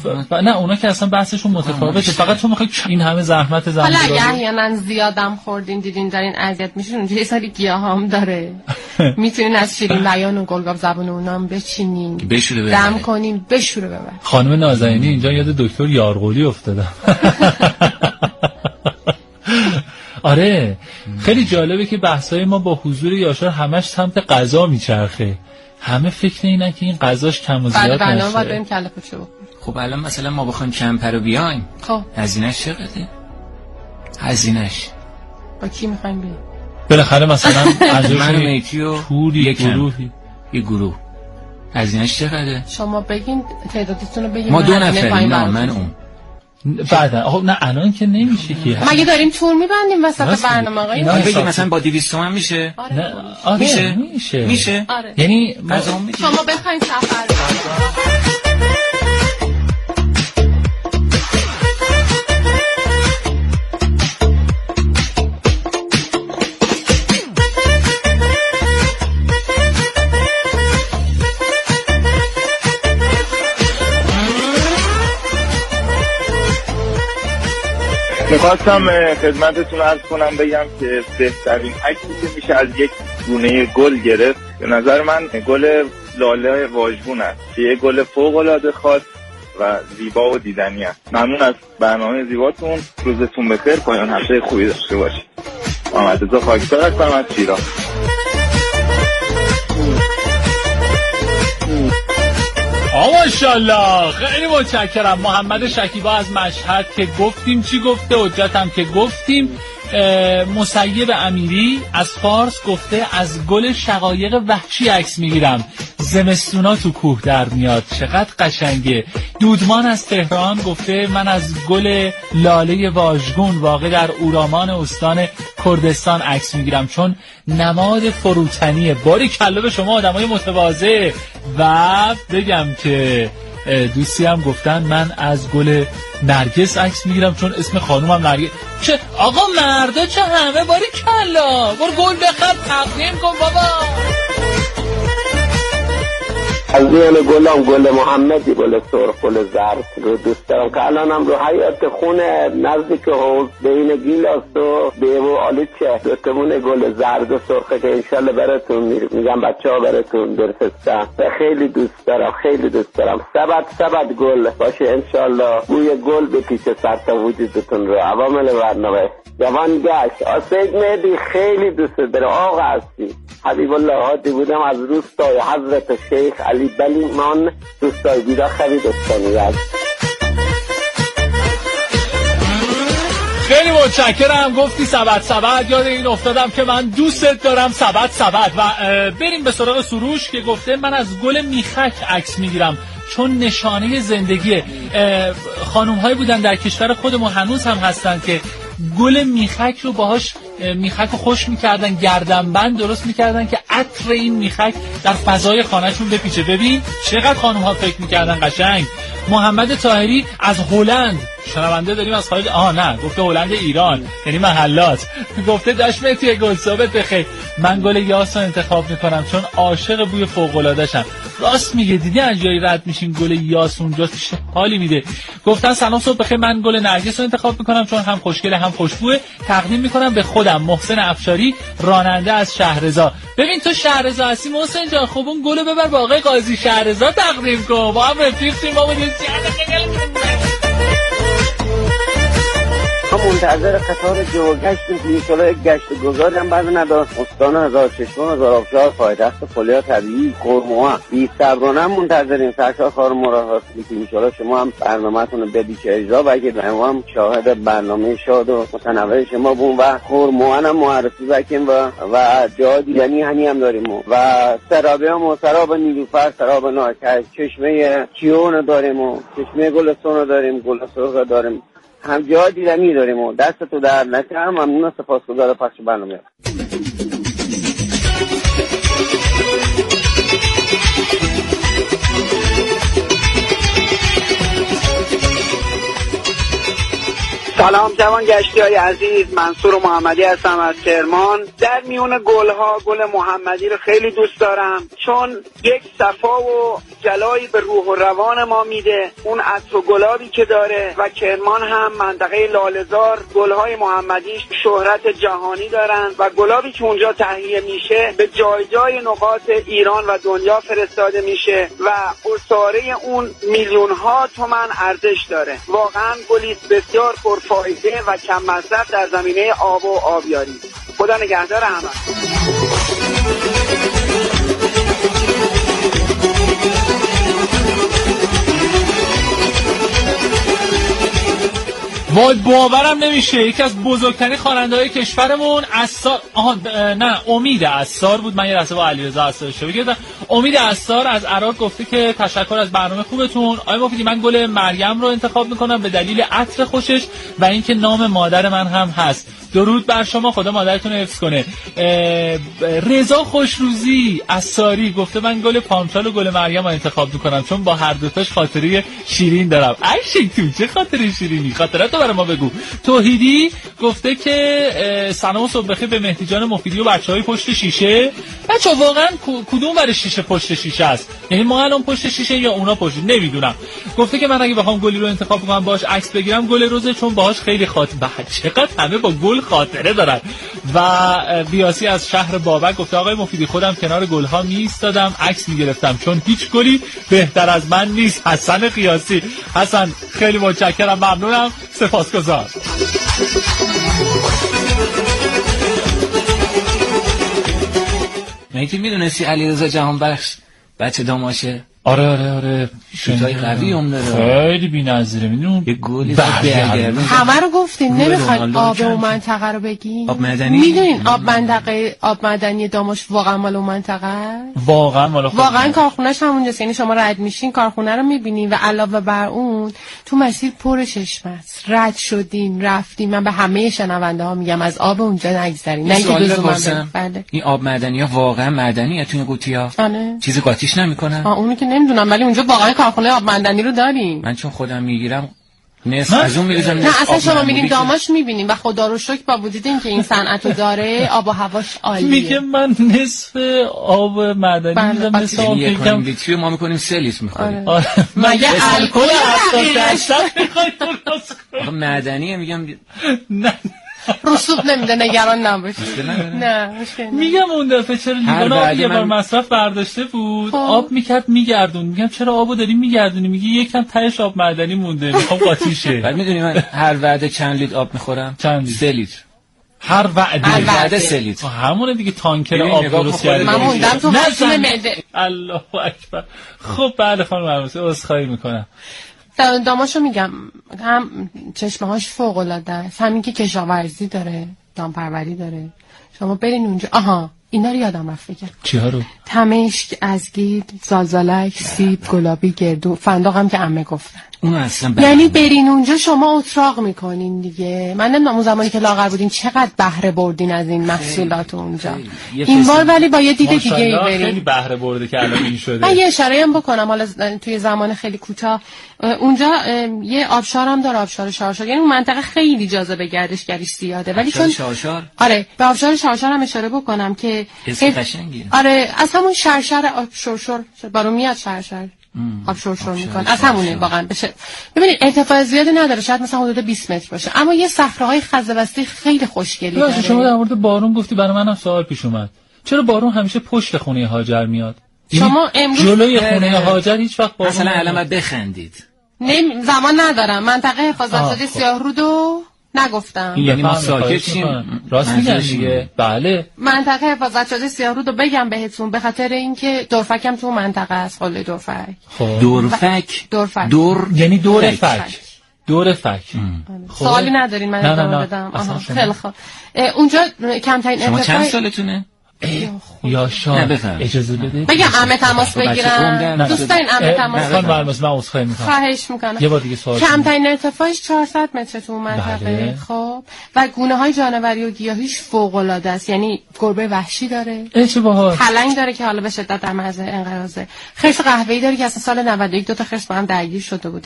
نه اونا که اصلا بحثشون متفاوته، فقط تو میخوای این همه زحمت حالا اگه احیانا زیادم خوردین دیدین دارین اذیت میشین، اونجا یه سری گیاهام داره میتونین از شیرین بیان و گلگاب زبون اونام بچینین دم کنین بشوره ببر. خانم نازنینی اینجا یاد دکتر یارقلی افتادم. آره خیلی جالبه که بحثای ما با حضور یاشار همش سمت غذا میچرخه، همه فکر اینن که این غذاش کم و زیاد نشه. بعد بعدا بریم کله پاچه بخوریم. خب الان مثلا ما بخوایم کمپر رو بیایم، خب هزینه‌اش چقدره؟ هزینه‌اش با کی میخوایم بریم؟ بالاخره مثلا من و میتی و یه گروه هزینه‌اش چقدره؟ شما بگین تعدادتون رو بگین. ما 2 نفریم. نه من اون بعدا خب نه الان که نمیشه که مگه داریم تور میبندیم وسط برنامه آقا. اینا بگیم مثلا با 200 تومن میشه. آره میشه. یعنی شما بخواید سفر میخواستم خدمتتون عرض کنم بگم که بهترین عکسی که میشه از یک گونه گل گرفت به نظر من گل لاله واژگون است که یک گل فوق‌العاده خاص و زیبا و دیدنی است. ممنون از برنامه زیباتون، روزتون بخیر، پایان هفته خوبی داشته باشید. محمد رضا خاکسار هستم از شیراز. ماشاءالله خیلی متشکرم. محمد شکیبا از مشهد که گفتیم چی گفته، حجتم که گفتیم. مسیب امیری از فارس گفته از گل شقایق وحشی عکس میگیرم، زمستونا تو کوه در میاد، چقدر قشنگه. دودمان از تهران گفته من از گل لاله واژگون واقع در اورامان استان کردستان عکس میگیرم چون نماد فروتنیه. باری کلا به شما آدمای متواضع. و بگم که دوستی هم گفتن من از گل نرگس عکس میگیرم چون اسم خانومم نرگس. چه آقا مردا چه همه باری کلا برو گل بخر تقدیم کن بابا. از میان گلام گل محمدی، گل سرخ، گل زرد رو دوست دارم که الانم رو حیات خونه نزدیک حوض بین گیلاس و بیو و آلوچه دوتمون گل زرد و سرخه که انشالله براتون میگم بچه ها براتون درستم و خیلی دوست دارم، خیلی دوست دارم. سبد گل باشه انشالله، بوی گل به پیش سر تا وجودتون رو. عوامل برنامه جوان گشت آسید مهدی خیلی دوست داره. آقا هستی حبیب الله عادی بودم از روستای حضرت شیخ علی بلیمان روستای بیرا خرید استانی هست. خیلی متشکرم. گفتی سبد یاد این افتادم که من دوستت دارم سبد. و بریم به سراغ سروش که گفته من از گل میخک عکس میگیرم چون نشانه زندگیه. خانوم هایی بودن در کشور خودمون هنوز هم هستن که گل میخک رو باهاش میخک رو خوش میکردن، گردنبند درست میکردن که عطر این میخک در فضای خانهشون بپیچه. ببین چقدر خانوم ها فکر میکردن قشنگ. محمد طاهری از هلند، شنونده داریم از خارج، نه گفته هلند ایران یعنی محلات، گفته دشمتی گل ثابت بخیر من گل یاس رو انتخاب میکنم چون عاشق بوی فوق‌العاده‌شم. راست میگه، دیدی از جایی رد میشین گل یاس اونجا چه حالی میده. گفتن سلام صبح بخیر من گل نرگس رو انتخاب میکنم چون هم خوشگله هم خوشبوه، تقدیم میکنم به خودم محسن افشاری راننده از شهرزا. ببین تو شهرزا هستی محسن جان، خب اون گل ببر با آقای قاضی شهرزا تقدیم کن، با هم رفیقیم ما بودیم. منتظر قطار جوگشتیم که ایشالا یک گشت گذاریم بعد ندار استان هزار چشمان هزار آبشار پایتخت فولیا طبیعی خرموها بی صبرانه منتظریم. سرکار خار مراد که ایشالا شما هم برنامه‌تون رو بدید که اجرا بگید و ما هم شاهد برنامه شاد و متنوع شما بون و خرموها هم معرفی بکنیم و جا دیدنی هم داریم و سرابه هم سراب نیلوفر، سراب ناکج، چشمه کیون داریم و چشمه گلستان داریم، گل سرخ داریم، هم جا دیدنی داریم و دست تو در نکنم. ممنون، سپاسگزار پخش برنامه. سلام جوان گشتی‌های عزیز، منصور محمدی هستم از کرمان. در میون گل‌ها گل محمدی رو خیلی دوست دارم، چون یک صفا و جلایی به روح و روان ما میده، اون عطر و گلابی که داره. و کرمان هم منطقه لاله‌زار، گل‌های محمدیش شهرت جهانی دارن و گلابی که اونجا تهیه میشه به جای جای نقاط ایران و دنیا فرستاده میشه و عصاره اون میلیون‌ها تومان ارزش داره. واقعا گلی بسیار پرفایده و کم مصرف در زمینه آب و آبیاری. خدا نگهدار همه. وای باورم نمیشه، یکی از بزرگترین خواننده‌های کشورمون عصار امید عصار بود. من یه لحظه با علیرضا عصار اشتباه کردم. امید عصار از عراق گفته که تشکر از برنامه خوبتون. آقای مفیدی، من گل مریم رو انتخاب میکنم به دلیل عطر خوشش و اینکه نام مادر من هم هست. درود بر شما، خدا مادرتون رو حفظ کنه. رضا خوشروزی عصاری گفته من گل پامچال و گل مریم رو انتخاب میکنم چون با هر دوتاش خاطره شیرین دارم. ای تو چه خاطره شیرینی، خاطراتو برای ما بگو. توحیدی گفته که سلام و صبح بخیر به مهدی جان مفیدی و بچهای پشت شیشه. بچه‌ها واقعا کدوم برای شیشه پشت شیشه است؟ یعنی ما الان پشت شیشه یا اونا پشت، نمیدونم. گفته که من اگه بخوام گلی رو انتخاب کنم باهاش عکس بگیرم گل روزه چون باهاش خیلی چقدر همه با گل خاطره دارن. و بیاسی از شهر بابک گفته آقای مفیدی خودم کنار گل‌ها می‌ایستادم عکس می‌گرفتم چون هیچ گلی بهتر از من نیست. حسن قیاسی. حسن خیلی متشکرم، ممنونم، سپاسگزار. مگه میدونستی علیرضا جهانبخش بچه داماشه؟ آره شوتای قوی هم داره، خیلی بی‌نظیره. میدونم یه گلی برگردون. همه رو گفتین، نمیخواید آب اون منطقه رو بگین؟ آب معدنی میدونین آب معدنی داماش واقعا مال اون منطقه؟ واقعا کارخونه‌اش همونجاست. یعنی شما رد میشین کارخونه رو میبینین و علاوه بر اون تو مسیر پر چشمه است. رد شدین رفتین، من به همه شنونده ها میگم از آب اونجا نگذرین. نه که لزوما. بله. این آب معدنی‌ها واقعا معدنیه تو این قوطی‌ها؟ چیزی قاطیش نمی‌کنن؟ اونو که نمیدونم، ولی اونجا واقعا کارخونه آب معدنی رو داریم. من چون خودم میگیرم نصف از اون میریزم. نه اصلا شما میرین داماش میبینین و خدا رو شکر با وجود اینکه این صنعتو داره آب و هواش عالیه. میگه من نصف آب معدنی میذارم، نصف آب میگم لیتری ما میکنیم 3 لیتر میخوریم. مگه الکل 70% میخوای درست کنی؟ معدنیه میگم نه رسوب نمیده، نگران نباش. نه میگم اون دفعه چرا لیوان آب یه بار مصرف برداشته بود آب میکرد میگردون، میگم چرا آبو داری میگردونی؟ میگه یکم تهش آب معدنی مونده میخوام قاطیشه. بعد میدونی من هر وعده چند لیتر آب میخورم؟ 3 لیتر. هر وعده 3 لیتر. همونه دیگه، تانکر آب درست کردی. من موندم تو حجم معده. الله اکبر. خب بعد خانم عروسی عذرخواهی میکنم. داماشو میگم هم چشمه هاش فوق العاده است، همین که کشاورزی داره، دامپروری داره. شما برین اونجا. اینا رو یادم رفت بگم. چی‌ها رو؟ تمشک، ازگید، زالزالک، سیب، گلابی، گردو، فندق هم که عمه گفتن. اون اصلا یعنی برین اونجا شما اتراق میکنین دیگه. من نمیدونم اون زمانی که لاغر بودین چقدر بهره بردین از این محصولات اونجا. این بار ولی با یه دید دیگه ای برین. خیلی بهره برده که الان این شده. من یه اشاره هم بکنم حالا توی زمان خیلی کوتاه. اونجا یه آبشار هم داره، آبشار شارشار. یعنی اون منطقه خیلی جاذبه گردشگریش زیاده، ولی چون شارشار. آره به آبشار شارشار هم اشاره بکنم که قشنگیه. آره از همون شرشر آب شرشر بارون میاد، شرشر آب شرشر میکنه، از همونه واقعا. بشه ببینید ارتفاع زیادی نداره، شاید مثلا حدود 20 متر باشه، اما یه صخره‌های خزه‌بستی خیلی خوشگلی داره. شما در مورد بارون گفتی، برای منم سوال پیش اومد. چرا بارون همیشه پشت خونه هاجر میاد؟ شما امروز جلوی خونه هاجر هیچ وقت بارون مثلا الان بخندید. زمان ندارم. منطقه حفاظت شده سیاهرودو نگفتم. یعنی ما ساکت شیم. راست میگن دیگه. بله. منطقه حفاظت شده سیاهرودو بگم بهتون به خاطر اینکه دورفک هم تو منطقه است. قله دورفک. دورفک. یعنی دور فک. دور فک. سوالی ندارین من ادامه بدم؟ خیلی خوب. اونجا کمترین شما چند سالتونه؟ یا شان اجازه بده بگم عمه تماس بگیرم. دوست دارین عمه تماس بگیرم؟ من عذرخواهی میکنم. خواهش میکنم. یه بار دیگه سوال. کمترین ارتفاعش 400 متر تو منطقه. خب و گونه های جانوری و گیاهیش فوق العاده است. یعنی گربه وحشی داره، چه باحال، پلنگ داره که حالا به شدت در معرض انقراضه، خرس قهوه‌ای داره که اصلا سال 91 2 تا خرس با هم درگیر شده بودن.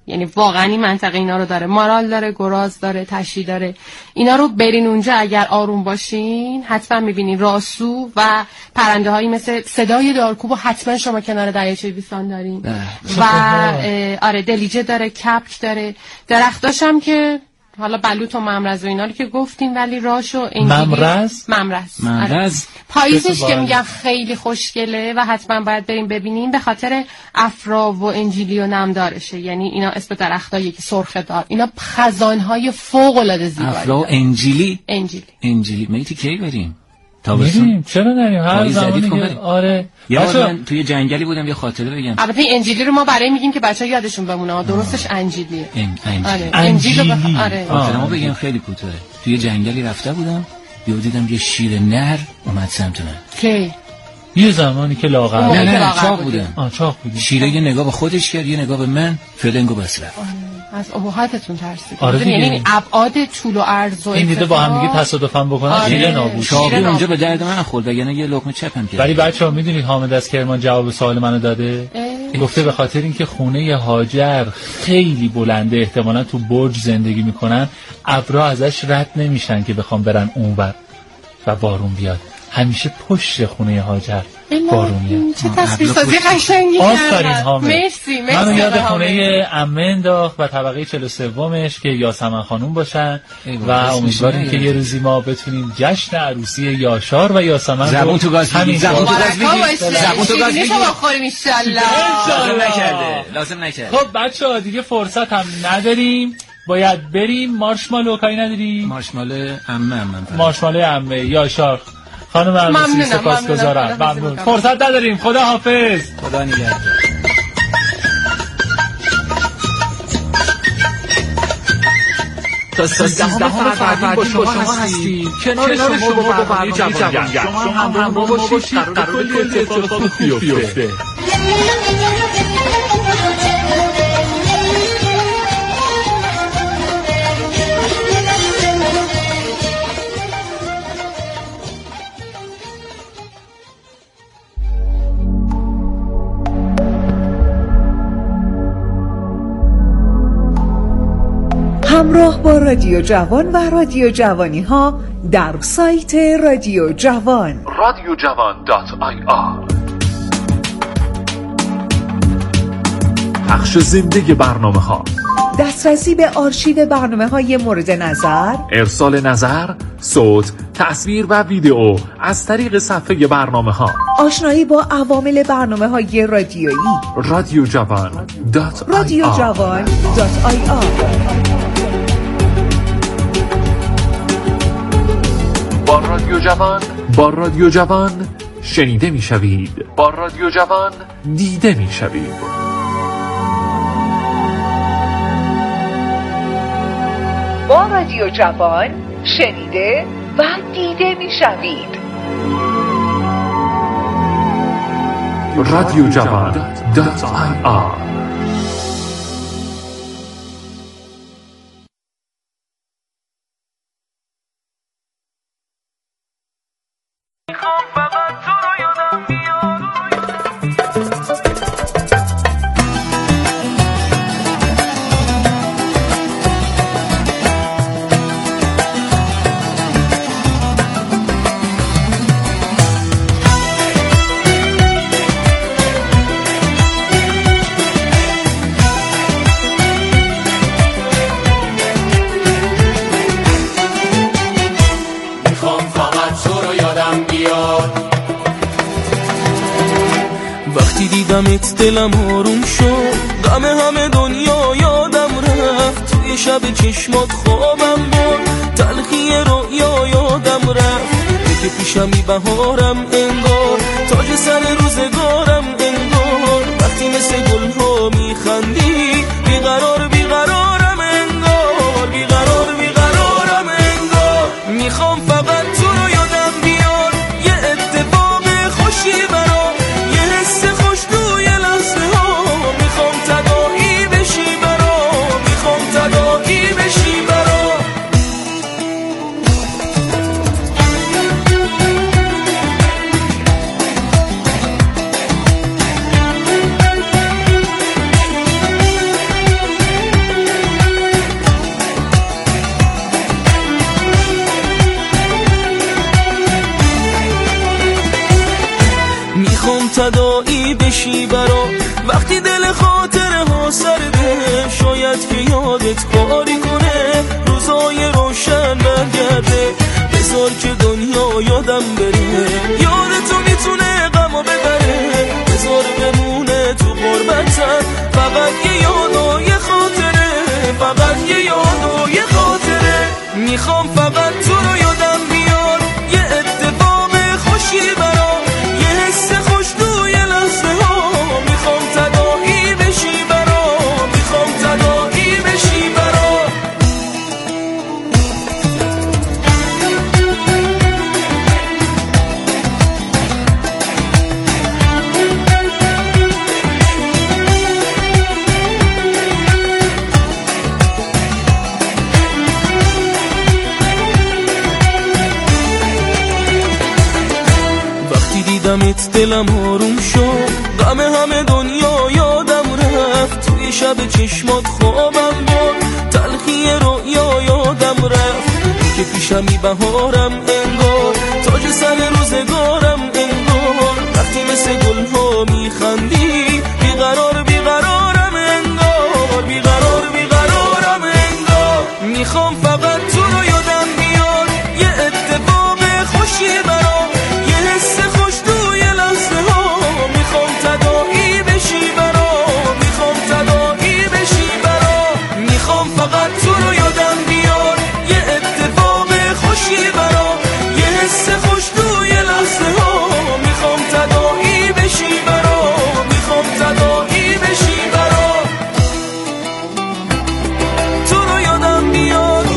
یعنی واقعا این منطقه اینا رو داره، مارال داره، گراز داره، تشی داره. اینا رو برین اونجا اگر آروم باشین حتما میبینین راسو و پرنده هایی مثل صدای دارکوب و حتما شما کنار دریاچه بیسان دارین و آره دلیجه داره، کپک داره، درختاشم که حالا بلوط و ممرز و اینا رو که گفتیم ولی راش و انجیلی ممرز پاییزش که میگم خیلی خوشگله و حتما باید بریم ببینیم به خاطر افرا و انجیلی و نمدارشه. یعنی اینا اسم درختایی که سرخ دار، اینا خزانهای فوق العاده زیبایی. افرا و انجیلی میتی کی بریم؟ میریم، چرا نریم؟ هر زمانی که آره. من توی جنگلی بودم یه خاطره بگم. البته انجیلی رو ما برای میگیم که بچه‌ها یادشون بمونه، درستش انجیلیه. آره انجیلی. آره خاطرمو بگم خیلی کوتاهه. توی جنگلی رفته بودم، دیدم یه شیر نر اومد سمت من. کی؟ یه زمانی که لاغر نه چاق بودم. چاق بودی. شیره یه نگاه به خودش کرد، یه نگاه به من، فلنگو بس رفت. از ابهاتتون ترسید. آره یعنی ابعاد طول و عرض و این دیده با هم دیگه تصادفاً بکنن شیر نابود. چاقی اونجا به درد من خورد، یعنی یه لقمه چپم کرد. ولی بچه‌ها میدونید حامد از کرمان جواب سوال منو داده؟ گفته به خاطر اینکه خونه هاجر خیلی بلنده، احتمالاً تو برج زندگی میکنن، ابرا ازش رد نمیشن که بخوام برن اونور و بارون بیاد. همیشه پشت خونه هاجر بارونیه. چه تصویرسازی قشنگی آفرین حامد. مرسی. منو یاد خونه عمه انداخت و طبقه 43مش که یاسمن خانوم باشن و امیدواریم که یه روزی ما بتونیم جشن عروسی یاشار و یاسمن زبون تو گاز بگیم. زبون تو گاز بگیم. بخوریم ان شاء الله. لازم نکرده. خب بچه‌ها دیگه فرصت هم نداریم، باید بریم. مارشمالو کاری نداری؟ مارشمالو عمه یاشار خانم عروسی سپاسگزارم. ممنون. فرصت نداریم. خدا حافظ. خدا نگهدار. تا 13 فروردین با شما هستیم. کنار شما با برنامه جوانگرد. شما هم همراه باشید. قرار کلی اتفاق خوب بیفته. همراه با رادیو جوان و رادیو جوانی ها در سایت رادیو جوان radiojavan.ir پخش زنده برنامه ها، دسترسی به آرشیو برنامه های مورد نظر، ارسال نظر، صوت، تصویر و ویدیو از طریق صفحه برنامه ها، آشنایی با عوامل برنامه های رادیویی. radiojavan.ir با رادیو جوان شنیده می شوید، با رادیو جوان دیده می شوید. با رادیو جوان شنیده و دیده می شوید. radiojavan.ir وقتی دیدمت دلم آروم شد، غم همه دنیا یادم رفت، توی شب چشمات خوابم برد، تلخی رویا یادم رفت، که پیشمی بهارم انگار، تاج سر روزگارم انگار، وقتی مثل گل ها میخندی، بیقرار بیقرارم انگار، بیقرار بیقرارم انگار، میخوام فقط تو رو یادم بیار، یه اتفاق خوشی برام، یه حس خوش توی لحظه ها، میخوام تداعی بشی برام، میخوام تداعی بشی برام. بشی برا. وقتی دل خاطره ها سرده شاید که یادت کاری کنه، روزای روشن برگرده، بذار که دنیا یادم بره. یادتو میتونه غمو ببره، بذار بمونه تو غربتم، فقط یه یاد و یه خاطره، فقط یه یاد و یه خاطره. میخوام فقط تو رو یادم بیاد، یه اتفاق خوشی برام، یه حس خوش توی لحظه ها. میخوام تداعی بشی برام، میخوام تداعی بشی برام. دیدمت دلم آروم شد، غم همه دنیا یادم رفت، توی شب چشمات خوابم بود، تلخی رویا یادم رفت. که پیشمی بهارم انگار، تاج سر روزگارم انگار، وقتی مثل گلها میخندی بیقرار بیقرارم انگار، بیقرار بیقرارم انگار. میخوام فقط تو رو یادم بیاد، یه اتفاق خوشی برام، یه حس خوش توی لحظه ها. میخوام تداعی بشی برام، میخوام تداعی بشی برام. میخوام فقط تو رو یادم بیاد، یه اتفاق خوشی برام، یه حس خوش توی لحظه ها. میخوام تداعی بشی برام، میخوام تداعی بشی برام. تو رو یادم بیاد.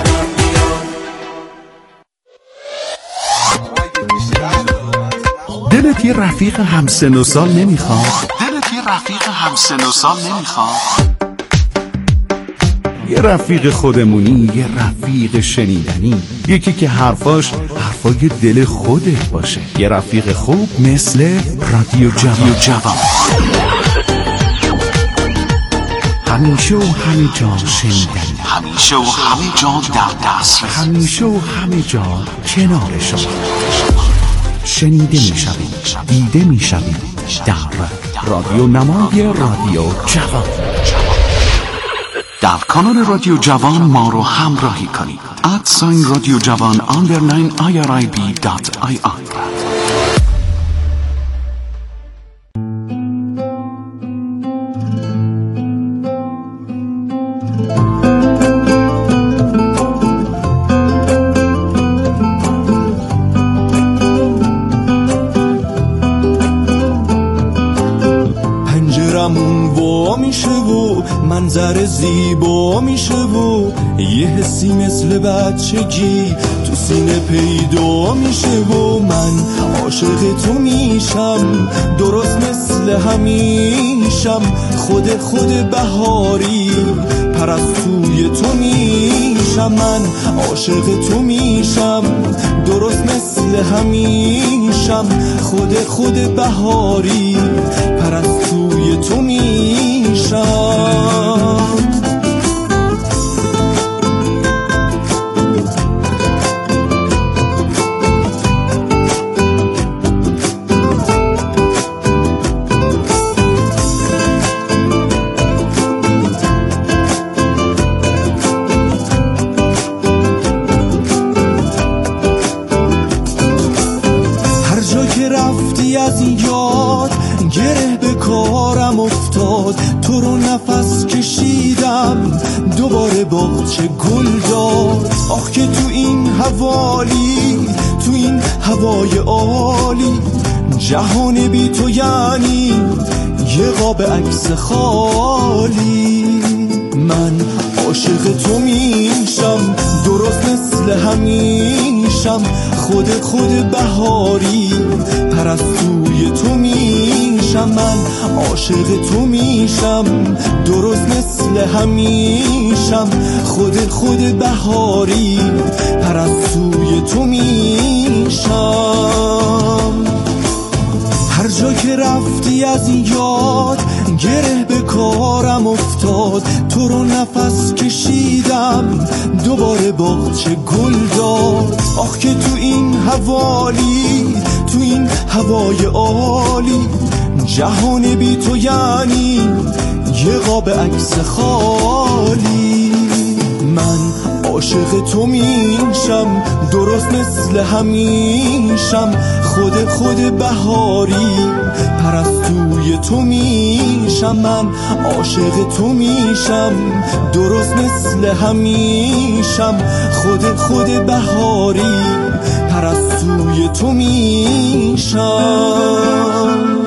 دلت یه رفیق همسن و سال نمیخواد؟ دلت یه رفیق همسن و سال نمیخواد؟ یه رفیق خودمونی، یه رفیق شنیدنی، یکی که حرفای دل خودت باشه. یه رفیق خوب مثل رادیو جوان. همیشه و همه جا شنیدنی، همیشه و همه جا در دسترس، همیشه و همه جا کنار شما. شنیده میشویم، دیده میشویم در رادیو نمای رادیو جوان. در کانال رادیو جوان ما رو همراهی کنید. @رادیو جوان _IRIB.IR. منظر زیبا میشه و یه حسی مثل بچگی تو سینه پیدا میشه و من عاشق تو میشم، درست مثل همیشم، خود بهاری پرستوی تو میشم. من عاشق تو میشم، درست مثل همیشم، خود بهاری پرستوی تو میشم. هر جا که رفتی از این یاد گره به کارم افتاد، تو رو نفس کشیدم دوباره باغچه گل داد. آخ که تو این حوالی، تو این هوای عالی، جهان بی تو یعنی یه قاب عکس خالی. من عاشق تو میشم، درست مثل همیشم، خود بهاری پرستوی تو میشم. من عاشق تو میشم، درست مثل همیشم، خود بهاری پرستوی تو میشم. هر جا که رفتی از این یاد گره به کارم افتاد، تو رو نفس کشیدم دوباره باغچه گل داد. آخ که تو این حوالی، تو این هوای عالی، جهانی بی تو یعنی یه قاب عکس خالی. من عاشق تو میشم درست مثل همیشم، خود بهاری پرستوی تو میشم. من عاشق تو میشم درست مثل همیشم، خود بهاری پرستوی تو میشم.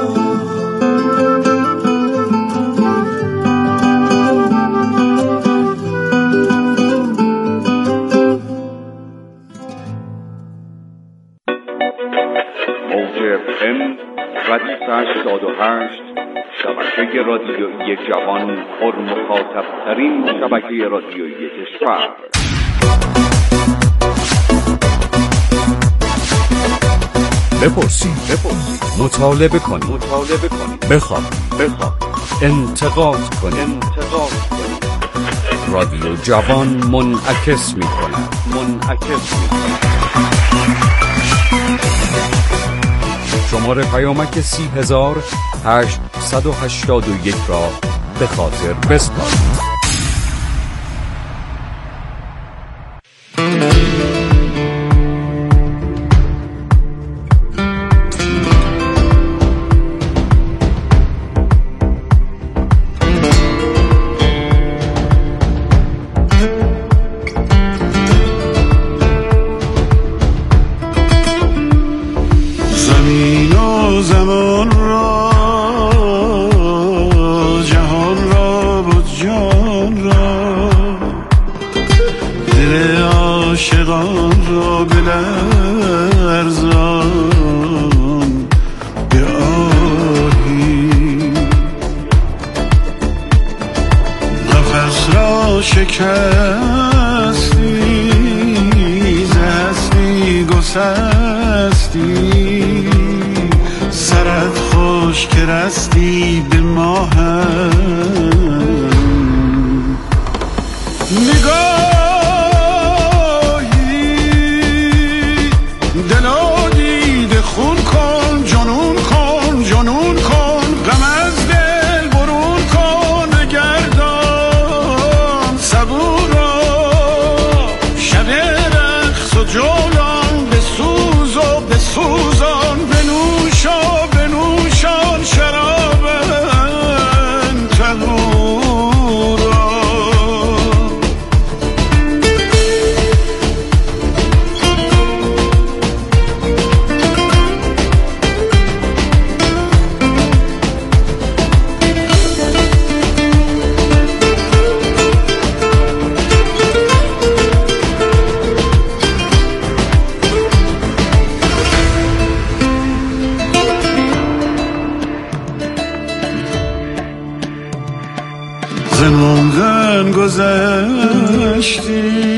شبکه رادیویی جوان، پر مخاطب ترین شبکه رادیویی کشور. بپرسید، مطالبه کنید، بخواد، انتقاد کنید. رادیو جوان منعکس می‌کند. شماره پیامک 30,881 را به خاطر بسپارید. زموندن گذشتی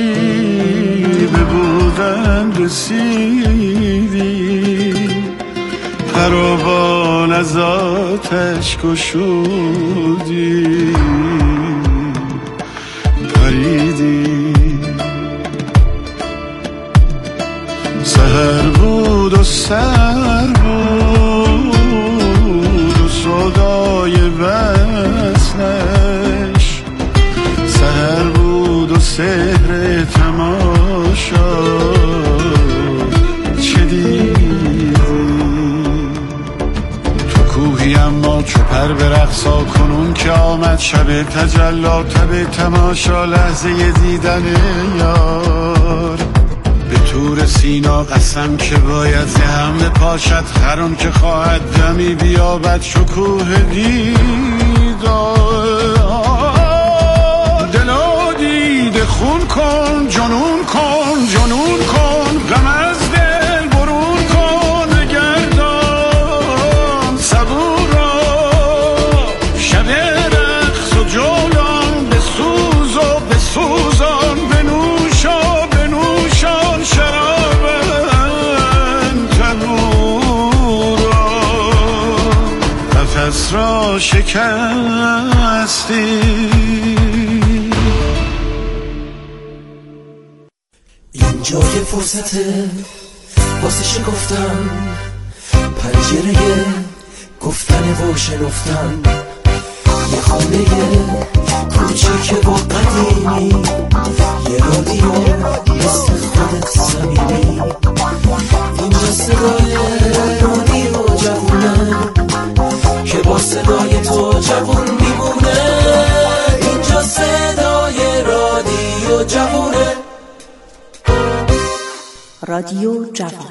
به بودن رسیدی، پر و بال از آتش گشودی پریدی. سحر بود و سر بود و صدای وصلش، سحر بود و سحر تماشا چه دیدی. تو کوهی اما چو پر به رقصا، کنون که آمد شب تجلا، تب تماشا لحظه دیدن یار. به تور سینا قسم که باید زهم پاشد، خران که خواهد دمی بیابد شکوه دیدار. دلا دیده خون کن، جنون کن، جنون کن، غم از دل برون کن، گردان صبورا شب رقص و جولان، بسوز و بسوزان، بنوشا بنوشان شراب تنورا. قفس را شکستی، اینجا یه فرصته واسه شکفتم، پنجره گفتن و شنفتن، یه خونه کوچیک با قدیمی، یه رادیو مثل خودت صمیمی. اینجا صدای رادیو جوونه که با صدای تو جوون میمونه. اینجا صدای رادیو جوونه. رادیو جوان.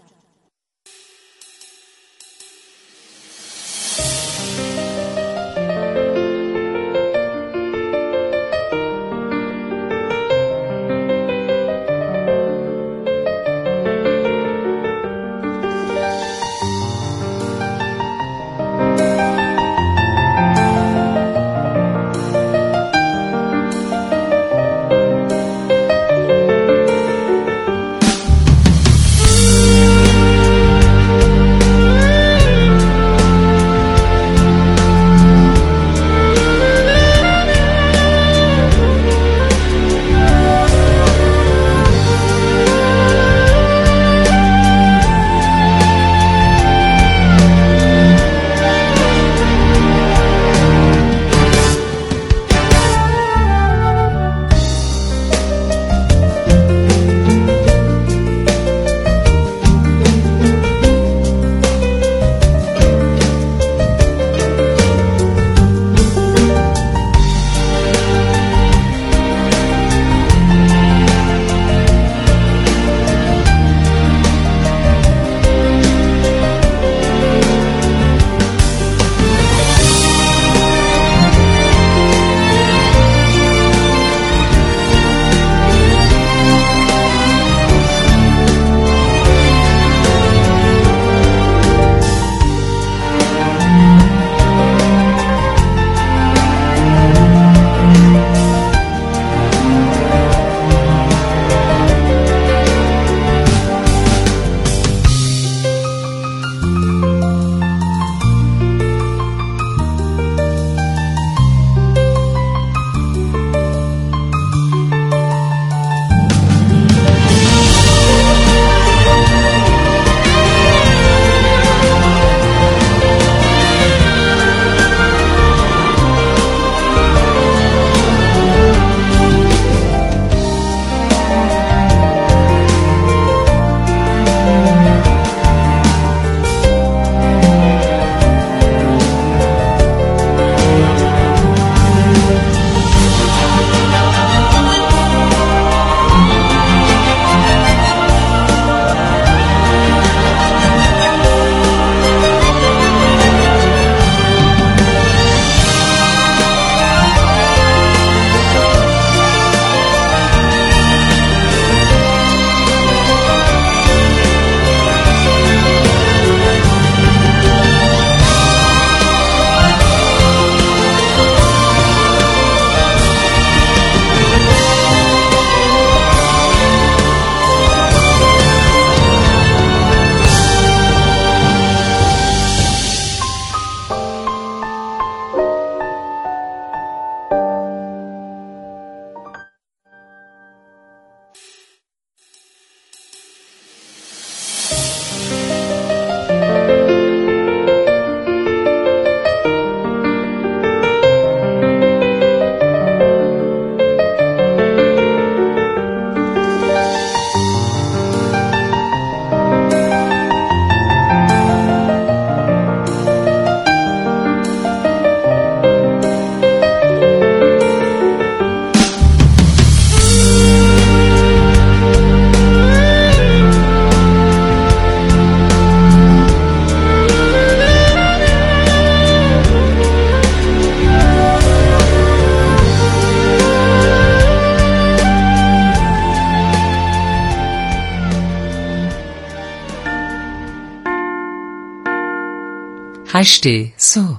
هشت صبح.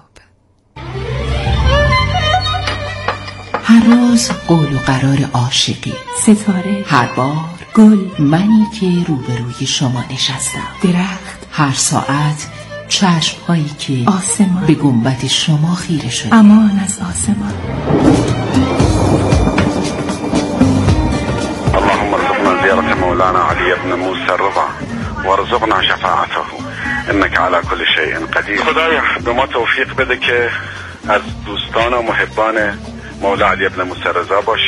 هر روز قول و قرار عاشقی، ستاره، هر بار گل، منی که روبروی شما نشستم، درخت، هر ساعت چشم‌هایی که آسمان به گنبد شما خیره شده. امان از آسمان. اللهم ارزقنا زيارة مولانا علي بن موسى الرضا وارزقنا شفاعته انك على كل شيء قدیر. خدایا به ما توفیق بده که از دوستان و محبان مولا علی ابن موسی رضا باشیم.